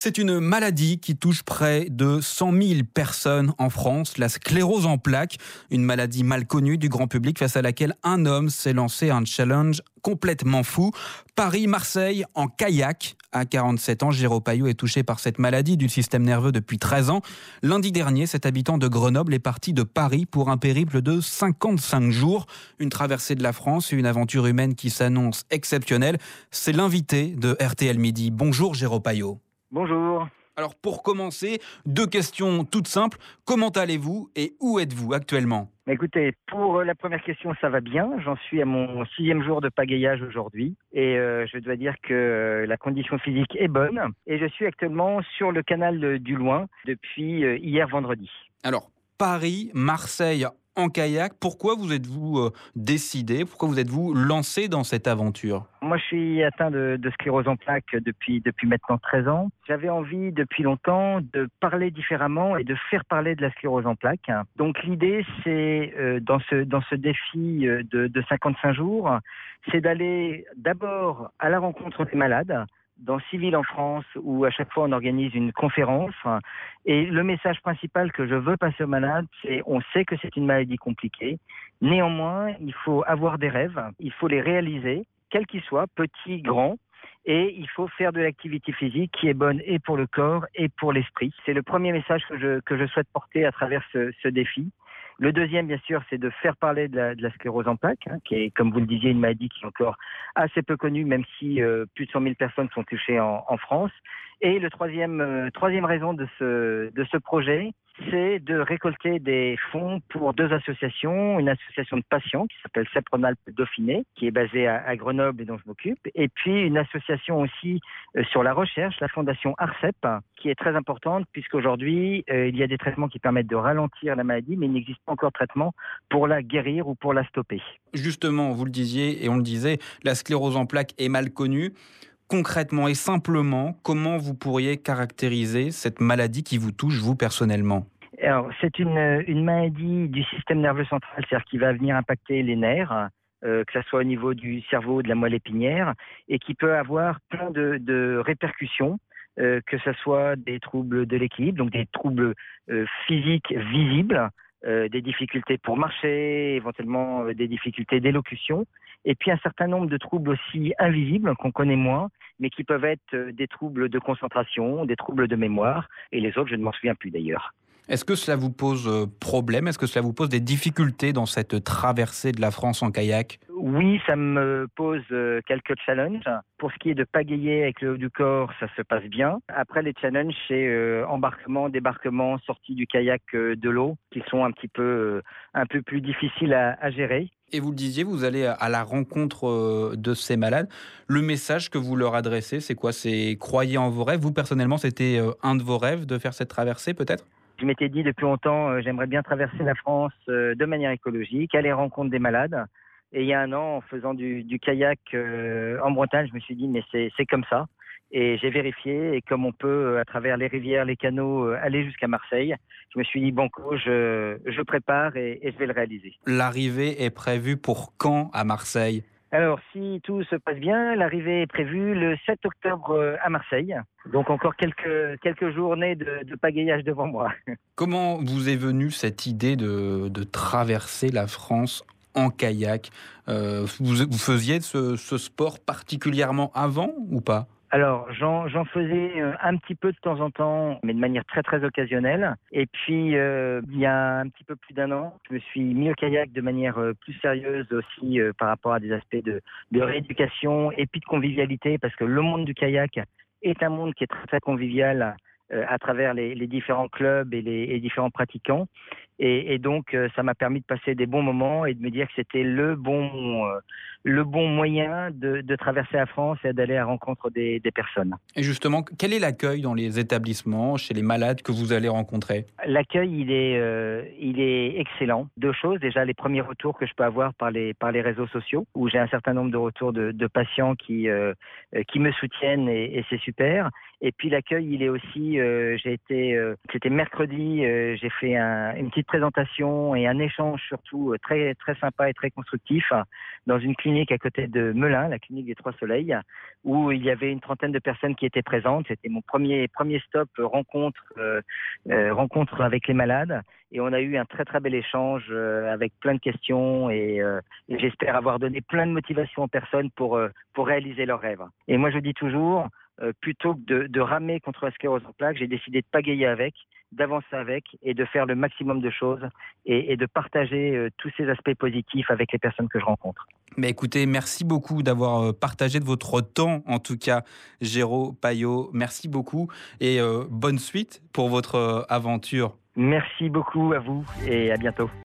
C'est une maladie qui touche près de 100 000 personnes en France, la sclérose en plaques, une maladie mal connue du grand public face à laquelle un homme s'est lancé un challenge complètement fou. Paris-Marseille en kayak. À 47 ans, Géraud Paillot est touché par cette maladie du système nerveux depuis 13 ans. Lundi dernier, cet habitant de Grenoble est parti de Paris pour un périple de 55 jours. Une traversée de la France et une aventure humaine qui s'annonce exceptionnelle. C'est l'invité de RTL Midi. Bonjour Géraud Paillot. Bonjour. Alors pour commencer, deux questions toutes simples. Comment allez-vous et où êtes-vous actuellement ? Écoutez, pour la première question, ça va bien. J'en suis à mon 6e jour de pagayage aujourd'hui. Et je dois dire que la condition physique est bonne. Et je suis actuellement sur le canal du Loing depuis hier vendredi. Alors, Paris, Marseille en kayak, pourquoi vous êtes-vous décidé, pourquoi vous êtes-vous lancé dans cette aventure ? Moi, je suis atteint de sclérose en plaques depuis maintenant 13 ans. J'avais envie depuis longtemps de parler différemment et de faire parler de la sclérose en plaques. Donc l'idée, c'est dans ce défi de 55 jours, c'est d'aller d'abord à la rencontre des malades, dans 6 villes en France où à chaque fois on organise une conférence. Et le message principal que je veux passer aux malades, c'est on sait que c'est une maladie compliquée. Néanmoins, il faut avoir des rêves, il faut les réaliser, quels qu'ils soient, petits, grands. Et il faut faire de l'activité physique qui est bonne et pour le corps et pour l'esprit. C'est le premier message que je souhaite porter à travers ce défi. Le deuxième, bien sûr, c'est de faire parler de la sclérose en plaques, qui est, comme vous le disiez, une maladie qui est encore assez peu connue, même si plus de 100 000 personnes sont touchées en France. Et le troisième raison de ce projet, c'est de récolter des fonds pour 2 associations. Une association de patients qui s'appelle CEP-Rhône-Alpes Dauphiné, qui est basée à Grenoble et dont je m'occupe. Et puis une association aussi sur la recherche, la fondation ARCEP, qui est très importante puisqu'aujourd'hui, il y a des traitements qui permettent de ralentir la maladie, mais il n'existe pas encore de traitement pour la guérir ou pour la stopper. Justement, vous le disiez et on le disait, la sclérose en plaques est mal connue. Concrètement et simplement, comment vous pourriez caractériser cette maladie qui vous touche, vous, personnellement ? Alors, c'est une maladie du système nerveux central, c'est-à-dire qui va venir impacter les nerfs, que ce soit au niveau du cerveau, de la moelle épinière, et qui peut avoir plein de répercussions, que ce soit des troubles de l'équilibre, donc des troubles physiques visibles, des difficultés pour marcher, éventuellement des difficultés d'élocution, et puis un certain nombre de troubles aussi invisibles qu'on connaît moins, mais qui peuvent être des troubles de concentration, des troubles de mémoire, et les autres, je ne m'en souviens plus d'ailleurs. Est-ce que cela vous pose problème ? Est-ce que cela vous pose des difficultés dans cette traversée de la France en kayak ? Oui, ça me pose quelques challenges. Pour ce qui est de pagayer avec le haut du corps, ça se passe bien. Après, les challenges, c'est embarquement, débarquement, sortie du kayak de l'eau, qui sont un peu plus difficiles à gérer. Et vous le disiez, vous allez à la rencontre de ces malades. Le message que vous leur adressez, c'est quoi ? C'est croyez en vos rêves. Vous, personnellement, c'était un de vos rêves de faire cette traversée, peut-être ? Je m'étais dit depuis longtemps, j'aimerais bien traverser la France de manière écologique, aller à la rencontre des malades. Et il y a un an, en faisant du kayak en Bretagne, je me suis dit, mais c'est comme ça. Et j'ai vérifié, et comme on peut, à travers les rivières, les canaux, aller jusqu'à Marseille, je me suis dit, banco, je prépare et je vais le réaliser. L'arrivée est prévue pour quand à Marseille ? Alors, si tout se passe bien, l'arrivée est prévue le 7 octobre à Marseille. Donc encore quelques journées de pagayage devant moi. Comment vous est venue cette idée de traverser la France en kayak ? Vous faisiez ce sport particulièrement avant ou pas ? Alors, j'en faisais un petit peu de temps en temps, mais de manière très très occasionnelle. Et puis, il y a un petit peu plus d'1 an, je me suis mis au kayak de manière plus sérieuse aussi par rapport à des aspects de rééducation et puis de convivialité, parce que le monde du kayak est un monde qui est très très convivial à travers les différents clubs et les différents pratiquants. Et donc, ça m'a permis de passer des bons moments et de me dire que c'était le bon moyen de traverser la France et d'aller à la rencontre des personnes. Et justement, quel est l'accueil dans les établissements, chez les malades que vous allez rencontrer ? L'accueil, il est excellent. 2 choses. Déjà, les premiers retours que je peux avoir par les réseaux sociaux, où j'ai un certain nombre de retours de patients qui me soutiennent et c'est super. Et puis l'accueil, il est aussi, c'était mercredi, j'ai fait une petite présentation et un échange surtout très très sympa et très constructif dans une clinique à côté de Melun, la clinique des Trois Soleils, où il y avait une trentaine de personnes qui étaient présentes. C'était mon premier stop rencontre avec les malades. Et on a eu un très très bel échange avec plein de questions et j'espère avoir donné plein de motivation aux personnes pour réaliser leurs rêves. Et moi je dis toujours, plutôt que de ramer contre la sclérose en plaques, j'ai décidé de pagayer avec, d'avancer avec et de faire le maximum de choses et de partager tous ces aspects positifs avec les personnes que je rencontre. Mais écoutez, merci beaucoup d'avoir partagé de votre temps, en tout cas, Géraud Paillot. Merci beaucoup et bonne suite pour votre aventure. Merci beaucoup à vous et à bientôt.